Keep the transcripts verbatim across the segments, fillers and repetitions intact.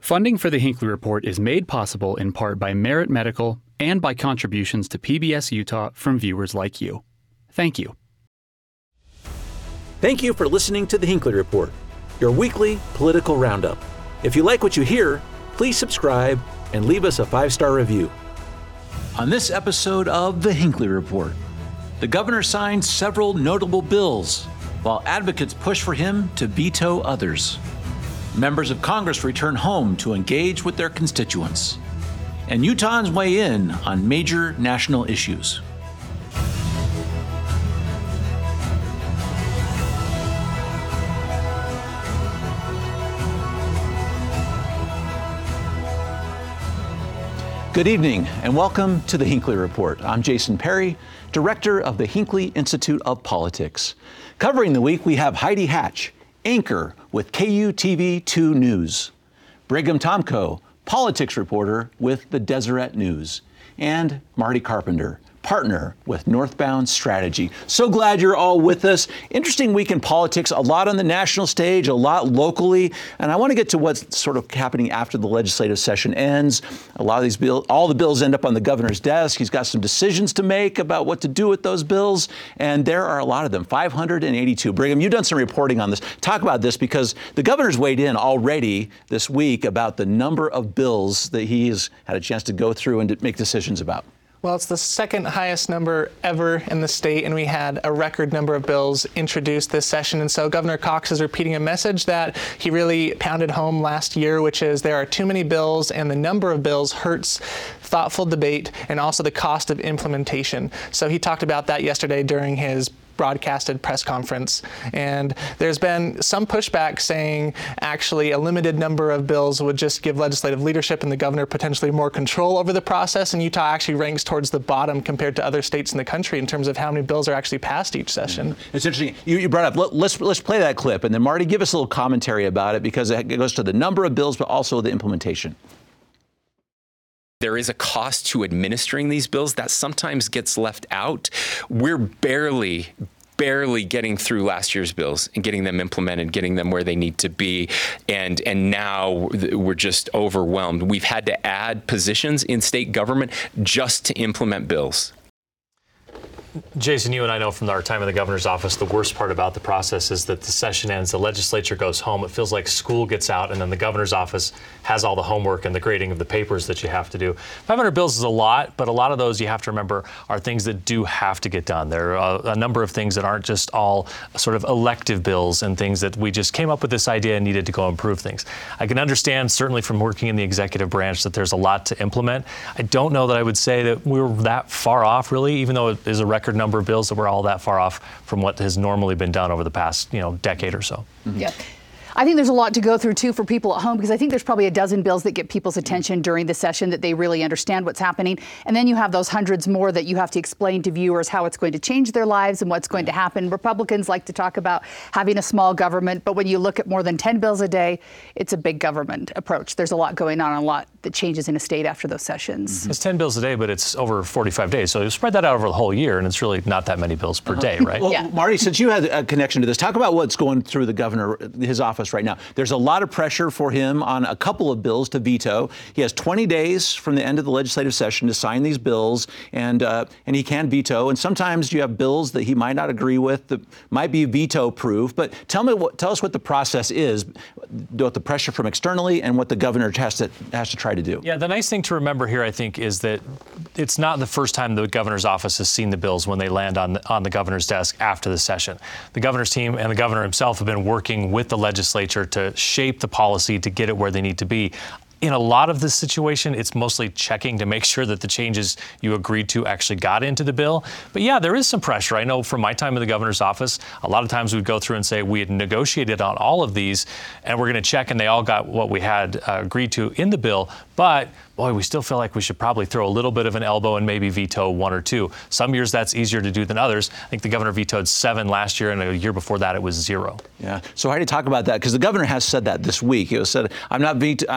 Funding for the Hinckley Report is made possible in part by Merit Medical and by contributions to P B S Utah from viewers like you. Thank you. Thank you for listening to the Hinckley Report, your weekly political roundup. If you like what you hear, please subscribe and leave us a five-star review. On this episode of the Hinckley Report, the governor signed several notable bills, while advocates push for him to veto others. Members of Congress return home to engage with their constituents. And Utahns weigh in on major national issues. Good evening and welcome to the Hinckley Report. I'm Jason Perry, director of the Hinckley Institute of Politics. Covering the week, we have Heidi Hatch, anchor with K U T V two News, Brigham Tomko, politics reporter with the Deseret News, and Marty Carpenter, partner with Northbound Strategy. So glad you're all with us. Interesting week in politics, a lot on the national stage, a lot locally, and I want to get to what's sort of happening after the legislative session ends. A lot of these bills, all the bills end up on the governor's desk. He's got some decisions to make about what to do with those bills, and there are a lot of them, five hundred eighty-two. Brigham, you've done some reporting on this. Talk about this because the governor's weighed in already this week about the number of bills that he's had a chance to go through and to make decisions about. Well, it's the second highest number ever in the state, and we had a record number of bills introduced this session. And so Governor Cox is repeating a message that he really pounded home last year, which is there are too many bills, and the number of bills hurts thoughtful debate and also the cost of implementation. So he talked about that yesterday during his broadcasted press conference. And there's been some pushback saying actually a limited number of bills would just give legislative leadership and the governor potentially more control over the process. And Utah actually ranks towards the bottom compared to other states in the country in terms of how many bills are actually passed each session. It's interesting. You, you brought up, let, let's, let's play that clip. And then Marty, give us a little commentary about it because it goes to the number of bills, but also the implementation. There is a cost to administering these bills that sometimes gets left out. We're barely, barely getting through last year's bills and getting them implemented, getting them where they need to be. And, and now we're just overwhelmed. We've had to add positions in state government just to implement bills. Jason, you and I know from our time in the governor's office, the worst part about the process is that the session ends, the legislature goes home, it feels like school gets out, and then the governor's office has all the homework and the grading of the papers that you have to do. five hundred bills is a lot, but a lot of those you have to remember are things that do have to get done. There are a, a number of things that aren't just all sort of elective bills and things that we just came up with this idea and needed to go improve things. I can understand, certainly from working in the executive branch, that there's a lot to implement. I don't know that I would say that we're that far off, really, even though it is a record number of bills, that we're all that far off from what has normally been done over the past, you know, decade or so. Mm-hmm. Yeah. I think there's a lot to go through, too, for people at home, because I think there's probably a dozen bills that get people's attention during the session that they really understand what's happening. And then you have those hundreds more that you have to explain to viewers how it's going to change their lives and what's going to happen. Republicans like to talk about having a small government, but when you look at more than ten bills a day, it's a big government approach. There's a lot going on, a lot that changes in a state after those sessions. Mm-hmm. It's ten bills a day, but it's over forty-five days. So you spread that out over the whole year, and it's really not that many bills per uh-huh. day, right? Well, yeah. Marty, since you had a connection to this, talk about what's going through the governor, his office right now. There's a lot of pressure for him on a couple of bills to veto. He has twenty days from the end of the legislative session to sign these bills, and uh, and he can veto. And sometimes you have bills that he might not agree with that might be veto-proof. But tell me, what, tell us what the process is, what the pressure from externally, and what the governor has to has to try to do. Yeah, the nice thing to remember here, I think, is that it's not the first time the governor's office has seen the bills when they land on the, on the governor's desk after the session. The governor's team and the governor himself have been working with the legislature to shape the policy to get it where they need to be. In a lot of this situation, it's mostly checking to make sure that the changes you agreed to actually got into the bill. But yeah, there is some pressure. I know from my time in the governor's office, a lot of times we'd go through and say we had negotiated on all of these and we're going to check and they all got what we had uh, agreed to in the bill. But boy, we still feel like we should probably throw a little bit of an elbow and maybe veto one or two. Some years that's easier to do than others. I think the governor vetoed seven last year, and a year before that it was zero. Yeah. So how do you talk about that? Because the governor has said that this week. He said, I'm not veto- I may veto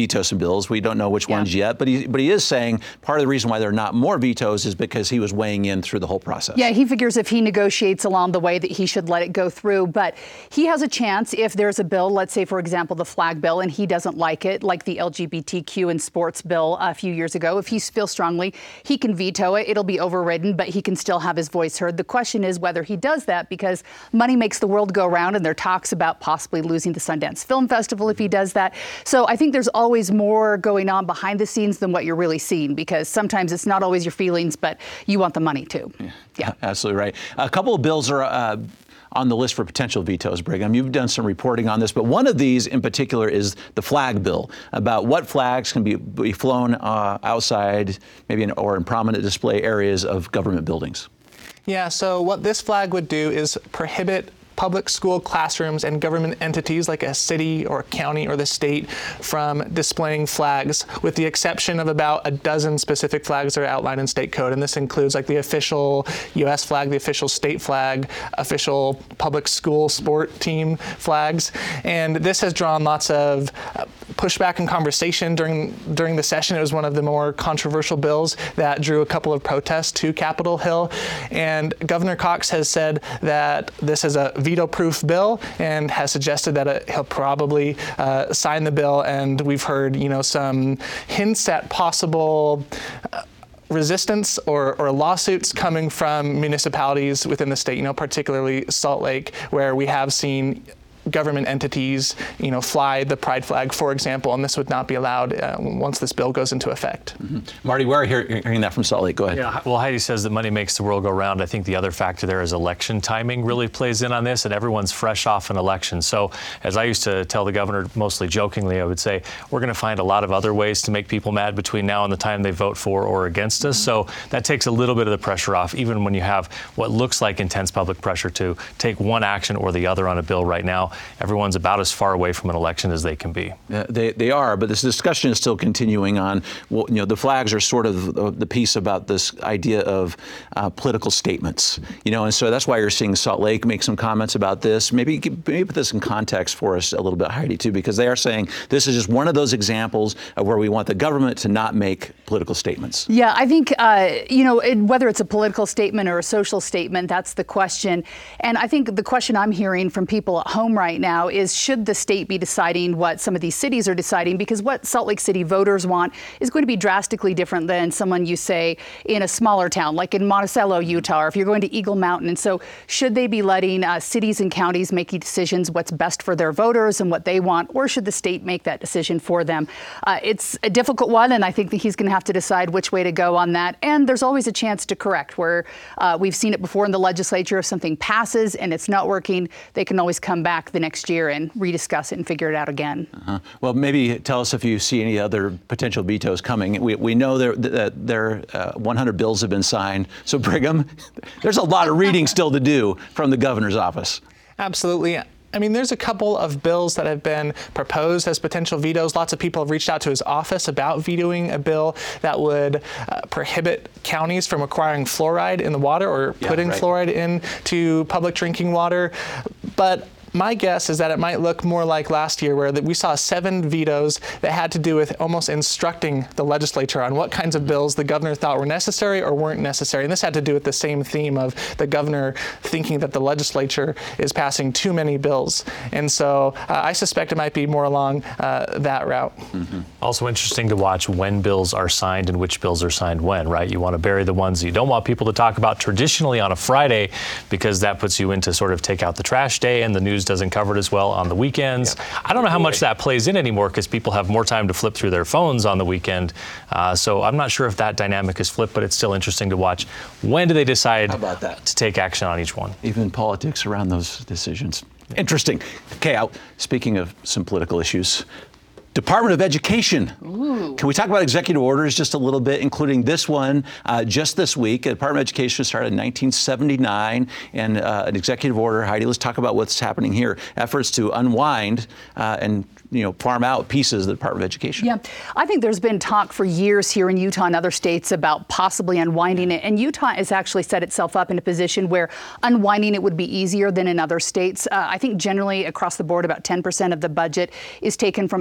veto some bills. We don't know which Yeah. ones yet, but he but he is saying part of the reason why there are not more vetoes is because he was weighing in through the whole process. Yeah, he figures if he negotiates along the way that he should let it go through. But he has a chance if there's a bill, let's say, for example, the flag bill, and he doesn't like it, like the L G B T Q and sports bill a few years ago. If he feels strongly, he can veto it. It'll be overridden, but he can still have his voice heard. The question is whether he does that, because money makes the world go round, and there are talks about possibly losing the Sundance Film Festival if he does that. So I think there's always more going on behind the scenes than what you're really seeing, because sometimes it's not always your feelings, but you want the money too. Yeah, yeah. Absolutely right. A couple of bills are uh, on the list for potential vetoes, Brigham. You've done some reporting on this, but one of these in particular is the flag bill, about what flags can be, be flown uh, outside, maybe in, or in prominent display areas of government buildings. Yeah, so what this flag would do is prohibit public school classrooms and government entities like a city or a county or the state from displaying flags, with the exception of about a dozen specific flags that are outlined in state code. And this includes like the official U S flag, the official state flag, official public school sport team flags. And this has drawn lots of uh, pushback and conversation during during the session. It was one of the more controversial bills that drew a couple of protests to Capitol Hill. And Governor Cox has said that this is a veto-proof bill and has suggested that uh, he'll probably uh, sign the bill. And we've heard, you know, some hints at possible uh, resistance or, or lawsuits coming from municipalities within the state, you know, particularly Salt Lake, where we have seen government entities, you know, fly the pride flag, for example, and this would not be allowed uh, once this bill goes into effect. Mm-hmm. Marty, we're hear, hearing that from Salt Lake. Go ahead. Yeah, well, Heidi says that money makes the world go round. I think the other factor there is election timing really plays in on this, and everyone's fresh off an election. So as I used to tell the governor, mostly jokingly, I would say, we're going to find a lot of other ways to make people mad between now and the time they vote for or against us. So that takes a little bit of the pressure off, even when you have what looks like intense public pressure to take one action or the other on a bill right now. Everyone's about as far away from an election as they can be. Uh, they, they are, but this discussion is still continuing on, well, you know, the flags are sort of the, the piece about this idea of uh, political statements, you know, and so that's why you're seeing Salt Lake make some comments about this. Maybe, maybe put this in context for us a little bit, Heidi, too, because they are saying this is just one of those examples of where we want the government to not make political statements. Yeah, I think, uh, you know, it, whether it's a political statement or a social statement, that's the question. And I think the question I'm hearing from people at home right now is, should the state be deciding what some of these cities are deciding? Because what Salt Lake City voters want is going to be drastically different than someone you say in a smaller town, like in Monticello, Utah, or if you're going to Eagle Mountain. And so should they be letting uh, cities and counties making decisions what's best for their voters and what they want, or should the state make that decision for them? Uh, it's a difficult one, and I think that he's going to have to decide which way to go on that. And there's always a chance to correct, where uh, we've seen it before in the legislature. If something passes and it's not working, they can always come back the next year and rediscuss it and figure it out again. Uh-huh. Well, maybe tell us if you see any other potential vetoes coming. We, we know there, that there uh, one hundred bills have been signed. So, Brigham, there's a lot of reading still to do from the governor's office. Absolutely. I mean, there's a couple of bills that have been proposed as potential vetoes. Lots of people have reached out to his office about vetoing a bill that would uh, prohibit counties from acquiring fluoride in the water or Yeah, putting right. fluoride into public drinking water. But my guess is that it might look more like last year, where that we saw seven vetoes that had to do with almost instructing the legislature on what kinds of bills the governor thought were necessary or weren't necessary. And this had to do with the same theme of the governor thinking that the legislature is passing too many bills. And so uh, I suspect it might be more along uh, that route. Mm-hmm. Also interesting to watch when bills are signed and which bills are signed when, right? You want to bury the ones you don't want people to talk about traditionally on a Friday, because that puts you into sort of take out the trash day, and the news doesn't cover it as well on the weekends. Yep. I don't know how much that plays in anymore, because people have more time to flip through their phones on the weekend. Uh, so I'm not sure if that dynamic is flipped, but it's still interesting to watch. When do they decide How about that? to take action on each one? Even politics around those decisions. Interesting. Okay, out, speaking of some political issues, Department of Education. Ooh. Can we talk about executive orders just a little bit, including this one uh, just this week? The Department of Education started in nineteen seventy-nine, and uh, an executive order. Heidi, let's talk about what's happening here. Efforts to unwind uh, and you know, farm out pieces of the Department of Education. Yeah, I think there's been talk for years here in Utah and other states about possibly unwinding it. And Utah has actually set itself up in a position where unwinding it would be easier than in other states. Uh, I think generally across the board, about ten percent of the budget is taken from other uh,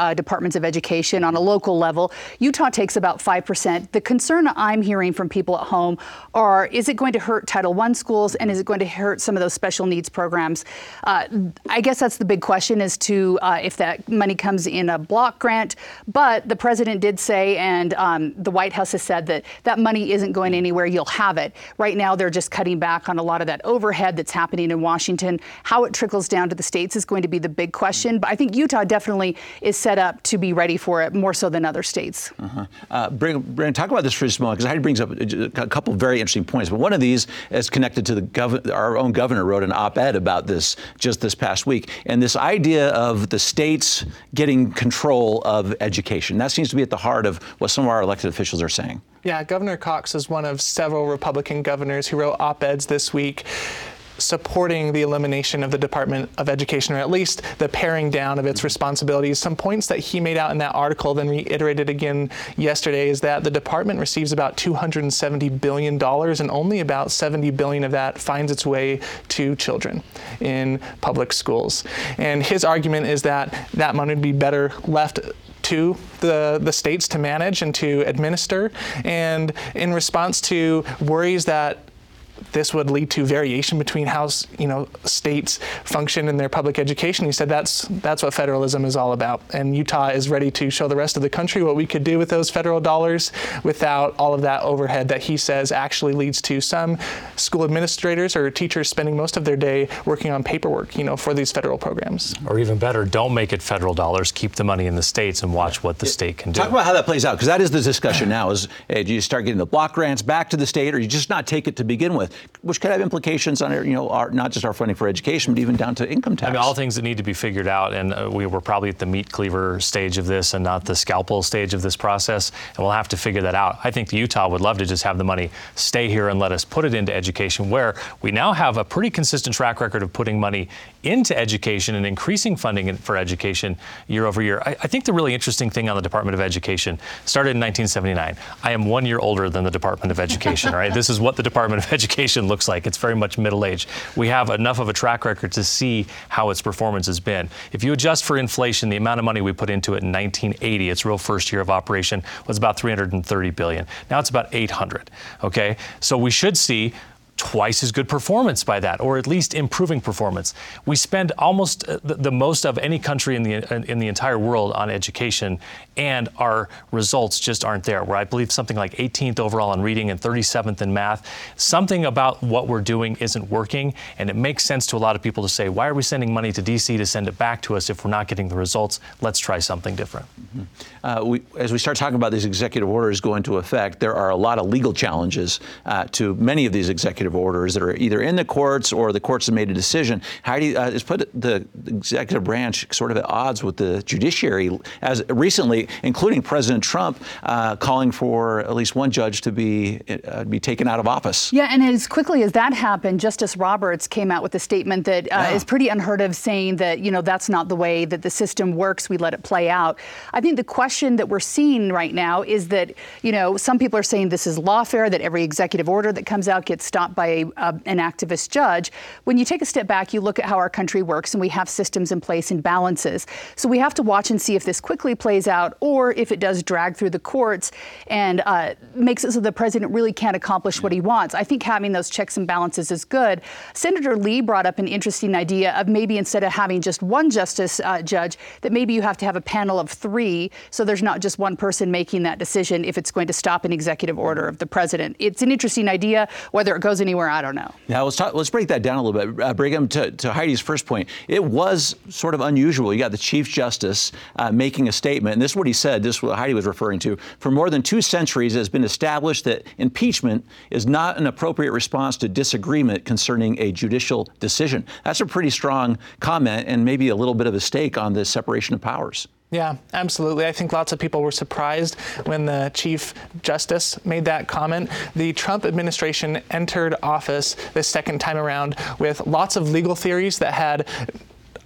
uh, departments of education on a local level. Utah takes about five percent. The concern I'm hearing from people at home are, is it going to hurt Title one schools, and is it going to hurt some of those special needs programs? Uh, I guess that's the big question as to uh, if that money comes in a block grant. But the president did say, and um, the White House has said, that that money isn't going anywhere. You'll have it. Right now, they're just cutting back on a lot of that overhead that's happening in Washington. How it trickles down to the states is going to be the big question. But I think Utah definitely is set up to be ready for it more so than other states. Uh-huh. Uh, Brandon, talk about this for just a moment, because Heidi brings up a couple of very interesting points. But one of these is connected to the gov- our own governor wrote an op-ed about this just this past week. And this idea of the states getting control of education, that seems to be at the heart of what some of our elected officials are saying. Yeah, Governor Cox is one of several Republican governors who wrote op-eds this week supporting the elimination of the Department of Education, or at least the paring down of its responsibilities. Some points that he made out in that article, then reiterated again yesterday, is that the department receives about two hundred seventy billion dollars, and only about seventy billion dollars of that finds its way to children in public schools. And his argument is that that money would be better left to the, the states to manage and to administer. And in response to worries that this would lead to variation between how, you know, states function in their public education, he said that's that's what federalism is all about. And Utah is ready to show the rest of the country what we could do with those federal dollars without all of that overhead that he says actually leads to some school administrators or teachers spending most of their day working on paperwork, you know, for these federal programs. Or even better, don't make it federal dollars, keep the money in the states and watch what the state can do. Talk about how that plays out, because that is the discussion now, is uh, do you start getting the block grants back to the state, or you just not take it to begin with, which could have implications on, you know, our, not just our funding for education, but even down to income tax. I mean, all things that need to be figured out, and uh, we were probably at the meat cleaver stage of this and not the scalpel stage of this process, and we'll have to figure that out. I think Utah would love to just have the money stay here and let us put it into education, where we now have a pretty consistent track record of putting money into education and increasing funding for education year over year. I, I think the really interesting thing on the Department of Education started in nineteen seventy-nine. I am one year older than the Department of Education, right? This is what the Department of Education looks like. It's very much middle-aged. We have enough of a track record to see how its performance has been. If you adjust for inflation, the amount of money we put into it in nineteen eighty, its real first year of operation, was about three hundred thirty billion dollars. Now it's about eight hundred, okay? So we should see twice as good performance by that, or at least improving performance. We spend almost the, the most of any country in the in the entire world on education, and our results just aren't there. Where I believe something like eighteenth overall in reading and thirty-seventh in math. Something about what we're doing isn't working, and it makes sense to a lot of people to say, why are we sending money to D C to send it back to us if we're not getting the results? Let's try something different. Mm-hmm. Uh, we, as we start talking about these executive orders go into effect, there are a lot of legal challenges uh, to many of these executive orders that are either in the courts or the courts have made a decision. Heidi uh, has put the executive branch sort of at odds with the judiciary, as recently, including President Trump, uh, calling for at least one judge to be uh, be taken out of office. Yeah, and as quickly as that happened, Justice Roberts came out with a statement that uh, yeah. is pretty unheard of, saying that, you know, that's not the way that the system works. We let it play out. I think the question that we're seeing right now is that, you know, some people are saying this is lawfare, that every executive order that comes out gets stopped by a, a, an activist judge. When you take a step back, you look at how our country works, and we have systems in place and balances. So we have to watch and see if this quickly plays out, or if it does drag through the courts and uh, makes it so the president really can't accomplish what he wants. I think having those checks and balances is good. Senator Lee brought up an interesting idea of maybe instead of having just one justice uh, judge, that maybe you have to have a panel of three, so there's not just one person making that decision if it's going to stop an executive order of the president. It's an interesting idea. Whether it goes anywhere, I don't know. Now, let's talk, let's break that down a little bit. Uh, Brigham, to, to Heidi's first point, it was sort of unusual. You got the Chief Justice uh, making a statement, and this is what he said. This is what Heidi was referring to. For more than two centuries, it has been established that impeachment is not an appropriate response to disagreement concerning a judicial decision. That's a pretty strong comment, and maybe a little bit of a stake on the separation of powers. Yeah, absolutely. I think lots of people were surprised when the Chief Justice made that comment. The Trump administration entered office this second time around with lots of legal theories that had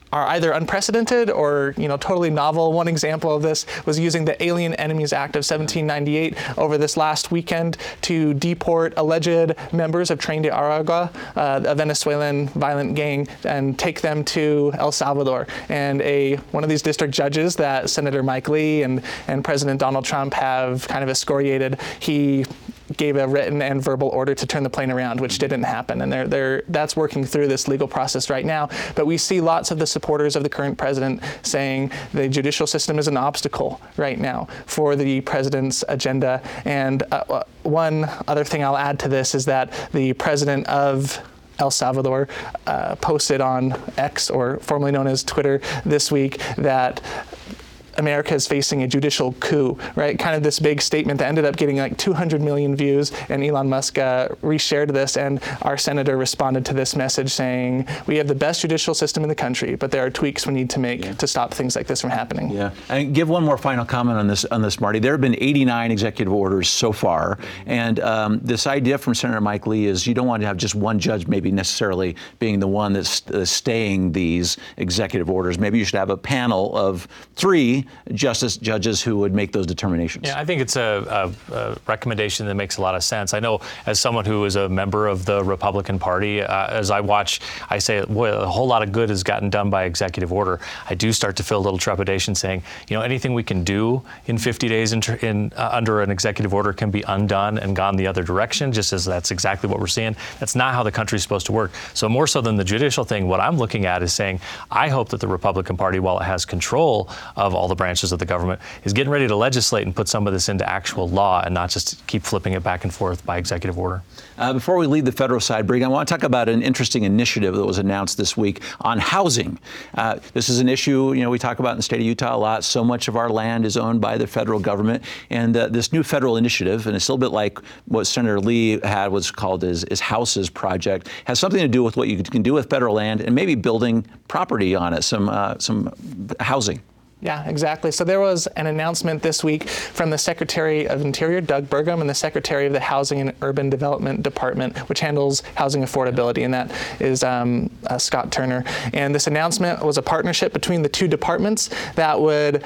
are either unprecedented or, you know, totally novel. One example of this was using the Alien Enemies Act of seventeen ninety-eight over this last weekend to deport alleged members of Tren de Aragua, uh, a Venezuelan violent gang, and take them to El Salvador. And a one of these district judges that Senator Mike Lee and, and President Donald Trump have kind of excoriated, he gave a written and verbal order to turn the plane around, which didn't happen. And they're, they're, that's working through this legal process right now. But we see lots of the supporters of the current president saying the judicial system is an obstacle right now for the president's agenda. And uh, one other thing I'll add to this is that the president of El Salvador uh, posted on X, or formerly known as Twitter, this week that America is facing a judicial coup, right? Kind of this big statement that ended up getting like two hundred million views, and Elon Musk uh, reshared this, and our senator responded to this message saying, we have the best judicial system in the country, but there are tweaks we need to make yeah. to stop things like this from happening. Yeah, and give one more final comment on this, on this, Marty. There have been eighty-nine executive orders so far, and um, this idea from Senator Mike Lee is you don't want to have just one judge maybe necessarily being the one that's uh, staying these executive orders. Maybe you should have a panel of three justice judges who would make those determinations. Yeah, I think it's a, a, a recommendation that makes a lot of sense. I know as someone who is a member of the Republican Party, uh, as I watch, I say, boy, a whole lot of good has gotten done by executive order. I do start to feel a little trepidation saying, you know, anything we can do in fifty days in, in, uh, under an executive order can be undone and gone the other direction, just as that's exactly what we're seeing. That's not how the country's supposed to work. So more so than the judicial thing, what I'm looking at is saying, I hope that the Republican Party, while it has control of all the branches of the government, is getting ready to legislate and put some of this into actual law and not just keep flipping it back and forth by executive order. Uh, before we leave the federal side, Briggs, I want to talk about an interesting initiative that was announced this week on housing. Uh, this is an issue, you know, we talk about in the state of Utah a lot. So much of our land is owned by the federal government, and uh, this new federal initiative, and it's a little bit like what Senator Lee had, what's called his, his Houses Project, has something to do with what you can do with federal land and maybe building property on it, some uh, some housing. Yeah, exactly. So there was an announcement this week from the Secretary of Interior, Doug Burgum, and the Secretary of the Housing and Urban Development Department, which handles housing affordability, and that is um, uh, Scott Turner. And this announcement was a partnership between the two departments that would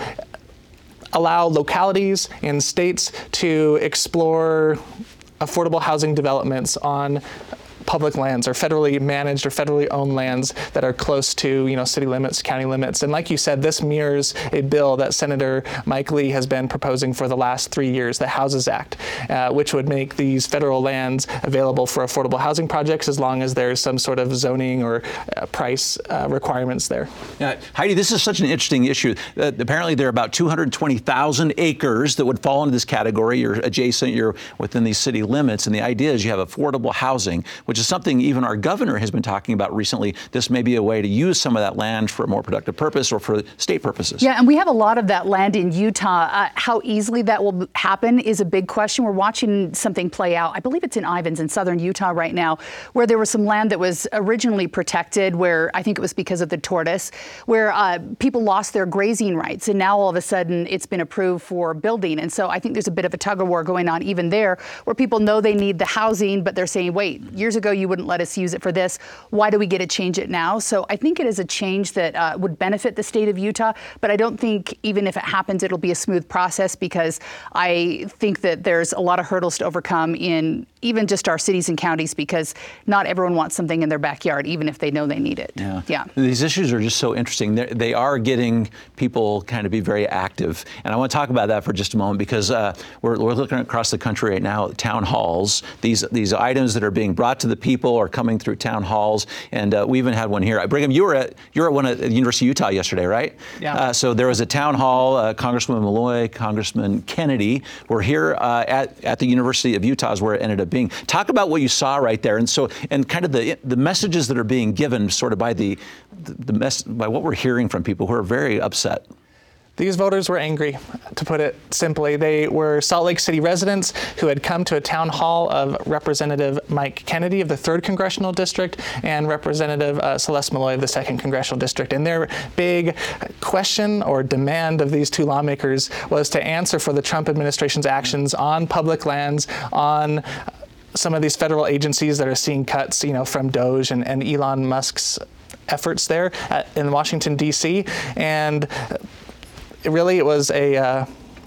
allow localities and states to explore affordable housing developments on public lands or federally managed or federally owned lands that are close to, you know, city limits, county limits. And like you said, this mirrors a bill that Senator Mike Lee has been proposing for the last three years, the Houses Act, uh, which would make these federal lands available for affordable housing projects as long as there's some sort of zoning or uh, price uh, requirements there. Yeah, Heidi, this is such an interesting issue. Uh, apparently there are about two hundred twenty thousand acres that would fall into this category. You're adjacent, you're within these city limits, and the idea is you have affordable housing, which is something even our governor has been talking about recently. This may be a way to use some of that land for a more productive purpose or for state purposes. Yeah, and we have a lot of that land in Utah. Uh, how easily that will happen is a big question. We're watching something play out. I believe it's in Ivins in southern Utah right now, where there was some land that was originally protected, where I think it was because of the tortoise, where uh, people lost their grazing rights. And now all of a sudden it's been approved for building. And so I think there's a bit of a tug of war going on even there, where people know they need the housing, but they're saying, wait, years ago you wouldn't let us use it for this. Why do we get to change it now? So I think it is a change that uh, would benefit the state of Utah, but I don't think even if it happens, it'll be a smooth process, because I think that there's a lot of hurdles to overcome in even just our cities and counties, because not everyone wants something in their backyard, even if they know they need it. Yeah. yeah. These issues are just so interesting. They're, they are getting people kind of be very active. And I want to talk about that for just a moment, because uh, we're, we're looking across the country right now at town halls, these, these items that are being brought to the people are coming through town halls. And uh, we even had one here. Brigham, you were at, you were at one at the University of Utah yesterday, right? Yeah. Uh, so there was a town hall, uh, Congresswoman Malloy, Congressman Kennedy were here uh, at, at the University of Utah is where it ended up being. Talk about what you saw right there, and so and kind of the the messages that are being given, sort of by the the, the mess by what we're hearing from people who are very upset. These voters were angry, to put it simply. They were Salt Lake City residents who had come to a town hall of Representative Mike Kennedy of the third Congressional District and Representative uh, Celeste Malloy of the second Congressional District. And their big question or demand of these two lawmakers was to answer for the Trump administration's actions on public lands, on some of these federal agencies that are seeing cuts, you know, from Doge and, and Elon Musk's efforts there at, in Washington, D C, and it really it was a uh,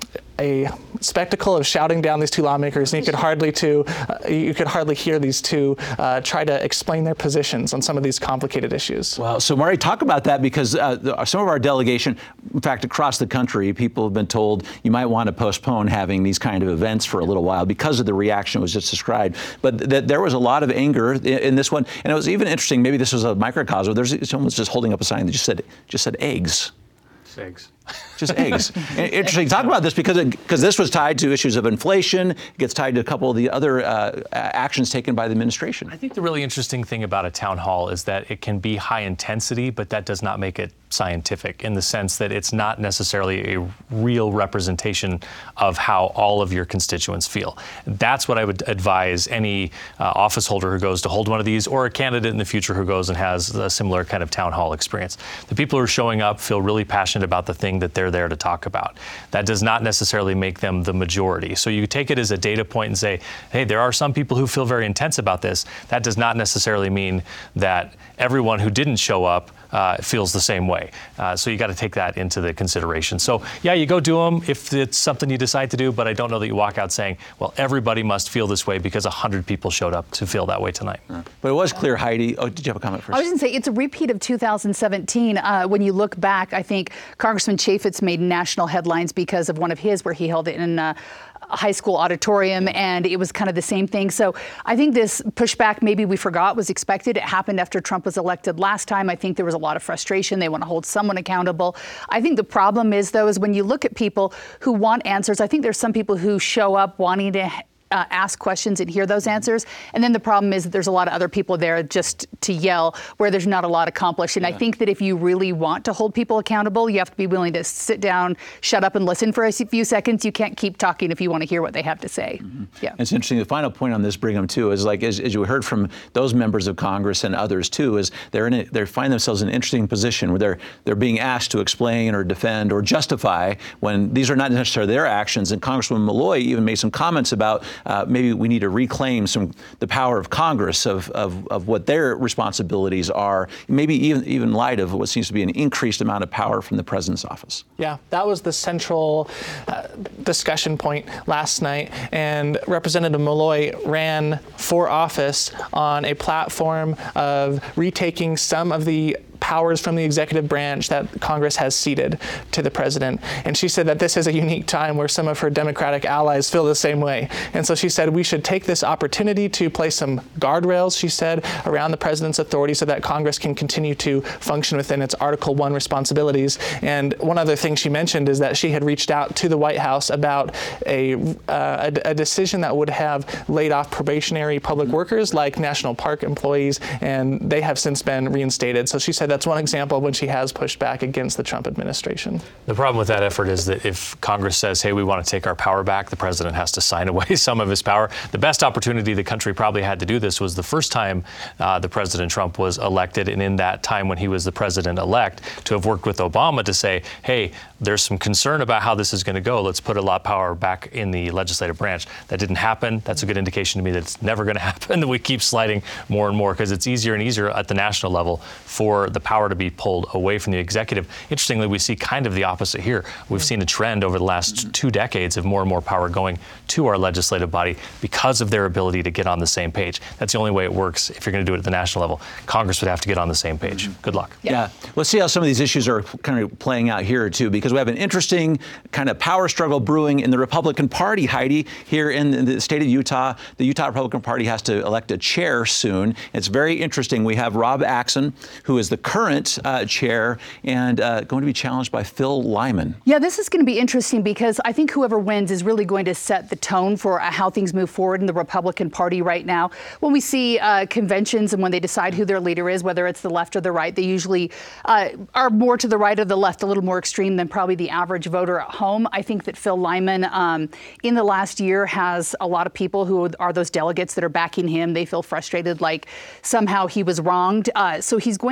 a spectacle of shouting down these two lawmakers, and you could hardly to uh, you could hardly hear these two uh, try to explain their positions on some of these complicated issues. Well, so Mari, talk about that, because uh, the, some of our delegation, in fact, across the country, people have been told you might want to postpone having these kind of events for a little while because of the reaction was just described. But th- th- there was a lot of anger in, in this one, and it was even interesting. Maybe this was a microcosm. There's someone was just holding up a sign that just said just said eggs. Eggs. Just eggs. Interesting. Talk about this, because it, because this was tied to issues of inflation. It gets tied to a couple of the other uh, actions taken by the administration. I think the really interesting thing about a town hall is that it can be high intensity, but that does not make it scientific, in the sense that it's not necessarily a real representation of how all of your constituents feel. That's what I would advise any uh, office holder who goes to hold one of these, or a candidate in the future who goes and has a similar kind of town hall experience. The people who are showing up feel really passionate about the thing that they're there to talk about. That does not necessarily make them the majority. So you take it as a data point and say, hey, there are some people who feel very intense about this. That does not necessarily mean that everyone who didn't show up Uh, feels the same way. Uh, so you got to take that into the consideration. So yeah, you go do them if it's something you decide to do, but I don't know that you walk out saying, well, everybody must feel this way because one hundred people showed up to feel that way tonight. Uh, but it was clear, Heidi. Oh, did you have a comment first? I was going to say, it's a repeat of two thousand seventeen. Uh, when you look back, I think Congressman Chaffetz made national headlines because of one of his where he held it in uh, a high school auditorium, and it was kind of the same thing. So I think this pushback, maybe we forgot, was expected. It happened after Trump was elected last time. I think there was a lot of frustration. They want to hold someone accountable. I think the problem is, though, is when you look at people who want answers, I think there's some people who show up wanting to Uh, ask questions and hear those answers. And then the problem is that there's a lot of other people there just to yell, where there's not a lot accomplished. And yeah. I think that if you really want to hold people accountable, you have to be willing to sit down, shut up, and listen for a few seconds. You can't keep talking if you want to hear what they have to say. Mm-hmm. Yeah, it's interesting. The final point on this, Brigham, too, is like as, as you heard from those members of Congress and others too, is they're in a, they find themselves in an interesting position where they're they're being asked to explain or defend or justify when these are not necessarily their actions. And Congresswoman Malloy even made some comments about uh, maybe we need to reclaim some the power of Congress of, of of what their responsibilities are, maybe even even in light of what seems to be an increased amount of power from the president's office. Yeah, that was the central uh, discussion point last night, and Representative Malloy ran for office on a platform of retaking some of the powers from the executive branch that Congress has ceded to the president. And she said that this is a unique time where some of her Democratic allies feel the same way. And so she said we should take this opportunity to place some guardrails, she said, around the president's authority so that Congress can continue to function within its Article One responsibilities. And one other thing she mentioned is that she had reached out to the White House about a, uh, a, a decision that would have laid off probationary public workers like national park employees, and they have since been reinstated. So she said that's one example of when she has pushed back against the Trump administration. The problem with that effort is that if Congress says, hey, we want to take our power back, the president has to sign away some of his power. The best opportunity the country probably had to do this was the first time uh, the President Trump was elected, and in that time when he was the president-elect, to have worked with Obama to say, hey, there's some concern about how this is going to go. Let's put a lot of power back in the legislative branch. That didn't happen. That's a good indication to me that it's never going to happen, that we keep sliding more and more, because it's easier and easier at the national level for the power to be pulled away from the executive. Interestingly, we see kind of the opposite here. We've seen a trend over the last two decades of more and more power going to our legislative body because of their ability to get on the same page. That's the only way it works if you're going to do it at the national level. Congress would have to get on the same page. Good luck. Yeah. yeah. Let's see how some of these issues are kind of playing out here, too, because we have an interesting kind of power struggle brewing in the Republican Party, Heidi, here in the state of Utah. The Utah Republican Party has to elect a chair soon. It's very interesting. We have Rob Axson, who is the current uh, chair, and uh, going to be challenged by Phil Lyman. Yeah, this is going to be interesting because I think whoever wins is really going to set the tone for uh, how things move forward in the Republican Party right now. When we see uh, conventions and when they decide who their leader is, whether it's the left or the right, they usually uh, are more to the right or the left, a little more extreme than probably the average voter at home. I think that Phil Lyman um, in the last year has a lot of people who are those delegates that are backing him. They feel frustrated, like somehow he was wronged. Uh, so he's going to have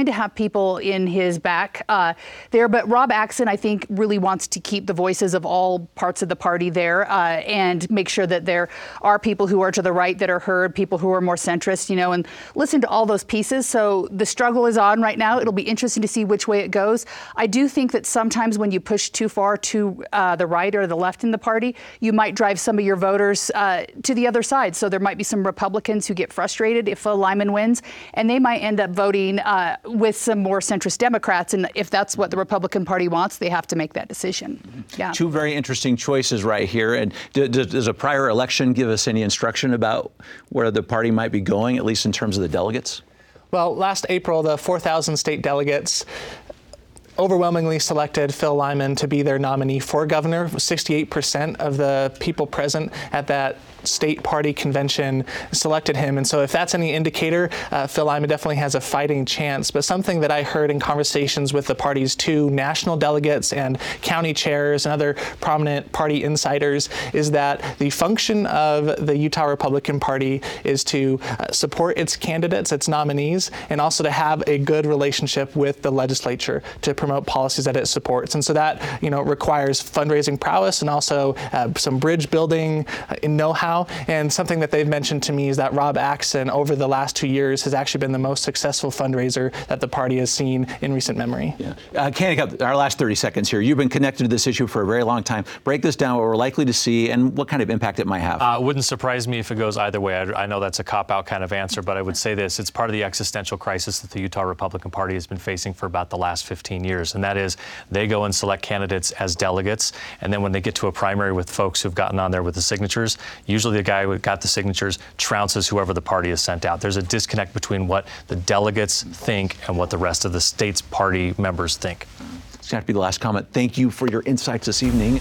people in his back uh, there. But Rob Axson, I think, really wants to keep the voices of all parts of the party there uh, and make sure that there are people who are to the right that are heard, people who are more centrist, you know, and listen to all those pieces. So the struggle is on right now. It'll be interesting to see which way it goes. I do think that sometimes when you push too far to uh, the right or the left in the party, you might drive some of your voters uh, to the other side. So there might be some Republicans who get frustrated if Phil Lyman wins, and they might end up voting uh, with some more centrist Democrats. And if that's what the Republican Party wants, they have to make that decision. Yeah. Two very interesting choices right here. And d- d- does a prior election give us any instruction about where the party might be going, at least in terms of the delegates? Well, last April, the four thousand state delegates overwhelmingly selected Phil Lyman to be their nominee for governor. sixty-eight percent of the people present at that state party convention selected him. And so if that's any indicator, uh, Phil Lyman definitely has a fighting chance. But something that I heard in conversations with the party's two national delegates and county chairs and other prominent party insiders is that the function of the Utah Republican Party is to uh, support its candidates, its nominees, and also to have a good relationship with the legislature to promote policies that it supports. And so that, you know, requires fundraising prowess and also uh, some bridge building uh, in know-how. And something that they've mentioned to me is that Rob Axson over the last two years has actually been the most successful fundraiser that the party has seen in recent memory. Yeah. Uh, Kanika, our last thirty seconds here. You've been connected to this issue for a very long time. Break this down, what we're likely to see and what kind of impact it might have. Uh, it wouldn't surprise me if it goes either way. I, I know that's a cop-out kind of answer, but I would say this. It's part of the existential crisis that the Utah Republican Party has been facing for about the last fifteen years. And that is they go and select candidates as delegates. And then when they get to a primary with folks who've gotten on there with the signatures, usually the guy who got the signatures trounces whoever the party has sent out. There's a disconnect between what the delegates think and what the rest of the state's party members think. It's going to have to be the last comment. Thank you for your insights this evening.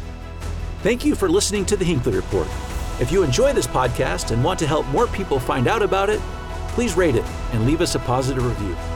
Thank you for listening to the Hinckley Report. If you enjoy this podcast and want to help more people find out about it, please rate it and leave us a positive review.